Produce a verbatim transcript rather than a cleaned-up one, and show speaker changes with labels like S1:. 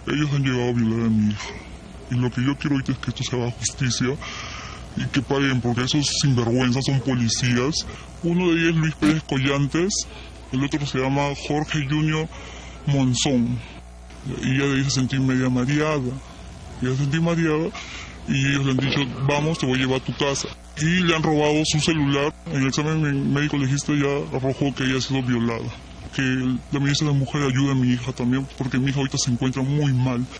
S1: Ellos han llegado a violar a mi hija. Y lo que yo quiero ahorita es que esto se haga justicia y que paguen, porque esos sinvergüenzas son policías. Uno de ellos es Luis Pérez Collantes, el otro se llama Jorge Junior Monzón. Y ella de ahí se sentí media mareada. Ella se sentí mareada y ellos le han dicho, vamos, te voy a llevar a tu casa. Y le han robado su celular. En el examen médico legista ya arrojó que ella ha sido violada. Que la ministra de la Mujer ayude a mi hija también, porque mi hija ahorita se encuentra muy mal.